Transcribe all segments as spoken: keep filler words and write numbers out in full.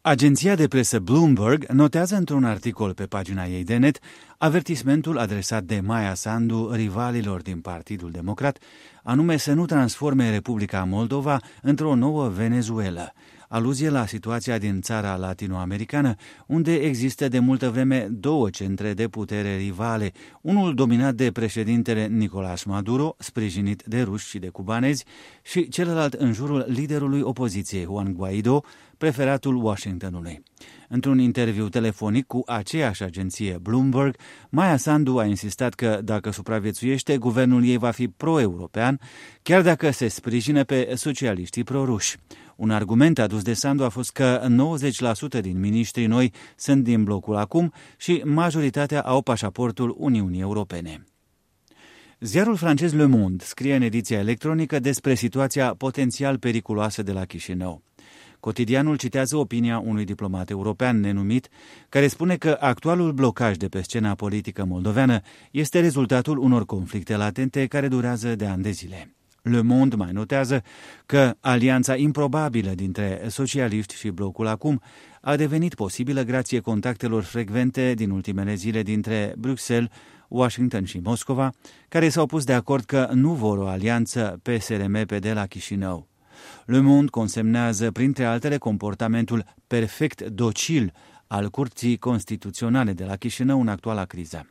Agenția de presă Bloomberg notează într-un articol pe pagina ei de net avertismentul adresat de Maia Sandu rivalilor din Partidul Democrat, anume să nu transforme Republica Moldova într-o nouă Venezuela, aluzie la situația din țara latinoamericană, unde există de multă vreme două centre de putere rivale, unul dominat de președintele Nicolás Maduro, sprijinit de ruși și de cubanezi, și celălalt în jurul liderului opoziției Juan Guaido, preferatul Washingtonului. Într-un interviu telefonic cu aceeași agenție Bloomberg, Maia Sandu a insistat că, dacă supraviețuiește, guvernul ei va fi pro-european, chiar dacă se sprijină pe socialiștii proruși. Un argument adus de Sandu a fost că nouăzeci la sută din miniștrii noi sunt din blocul acum și majoritatea au pașaportul Uniunii Europene. Ziarul francez Le Monde scrie în ediția electronică despre situația potențial periculoasă de la Chișinău. Cotidianul citează opinia unui diplomat european nenumit, care spune că actualul blocaj de pe scena politică moldoveană este rezultatul unor conflicte latente care durează de ani de zile. Le Monde mai notează că alianța improbabilă dintre socialiști și blocul acum a devenit posibilă grație contactelor frecvente din ultimele zile dintre Bruxelles, Washington și Moscova, care s-au pus de acord că nu vor o alianță P S R M P D la Chișinău. Le Monde consemnează, printre altele, comportamentul perfect docil al Curții Constituționale de la Chișinău în actuala criză.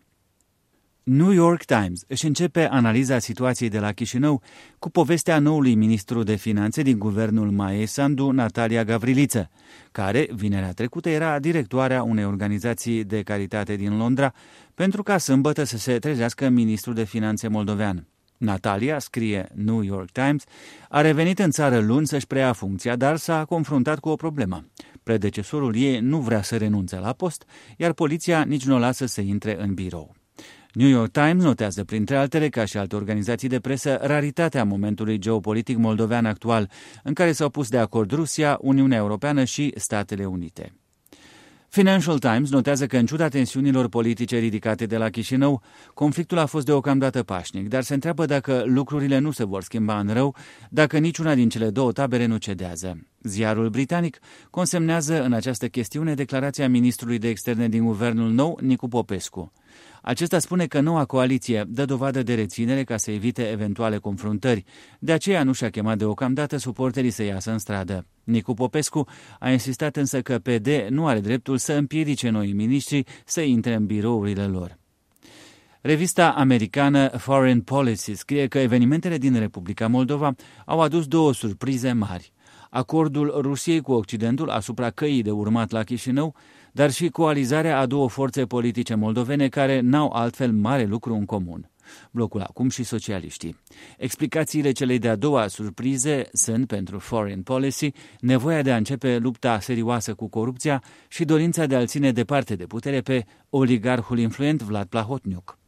New York Times își începe analiza situației de la Chișinău cu povestea noului ministru de finanțe din guvernul Maiei Sandu, Natalia Gavriliță, care, vinerea trecută, era directoarea unei organizații de caritate din Londra, pentru ca sâmbătă să se trezească ministrul de finanțe moldovean. Natalia, scrie New York Times, a revenit în țară luni să-și preia funcția, dar s-a confruntat cu o problemă. Predecesorul ei nu vrea să renunțe la post, iar poliția nici nu o lasă să intre în birou. New York Times notează, printre altele, ca și alte organizații de presă, raritatea momentului geopolitic moldovean actual, în care s-au pus de acord Rusia, Uniunea Europeană și Statele Unite. Financial Times notează că, în ciuda tensiunilor politice ridicate de la Chișinău, conflictul a fost deocamdată pașnic, dar se întreabă dacă lucrurile nu se vor schimba în rău, dacă niciuna din cele două tabere nu cedează. Ziarul britanic consemnează în această chestiune declarația ministrului de externe din guvernul nou, Nicu Popescu. Acesta spune că noua coaliție dă dovadă de reținere ca să evite eventuale confruntări, de aceea nu și-a chemat deocamdată suporterii să iasă în stradă. Nicu Popescu a insistat însă că P D nu are dreptul să împiedice noi miniștri să intre în birourile lor. Revista americană Foreign Policy scrie că evenimentele din Republica Moldova au adus două surprize mari. Acordul Rusiei cu Occidentul asupra căii de urmat la Chișinău, dar și coalizarea a două forțe politice moldovene care n-au altfel mare lucru în comun, blocul acum și socialiștii. Explicațiile celei de-a doua surprize sunt, pentru Foreign Policy, nevoia de a începe lupta serioasă cu corupția și dorința de a-l ține departe de putere pe oligarhul influent Vlad Plahotniuc.